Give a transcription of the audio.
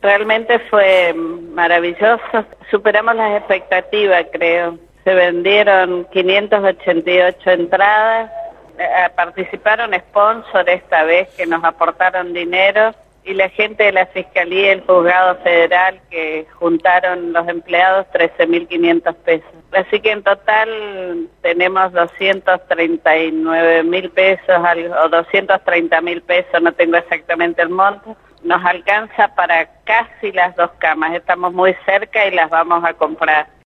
Realmente fue maravilloso, superamos las expectativas, creo. Se vendieron 588 entradas, participaron sponsors esta vez que nos aportaron dinero y la gente de la Fiscalía y el Juzgado Federal que juntaron los empleados 13.500 pesos. Así que en total tenemos 239.000 pesos o 230.000 pesos, no tengo exactamente el monto. Nos alcanza para casi las 2 camas, estamos muy cerca y las vamos a comprar.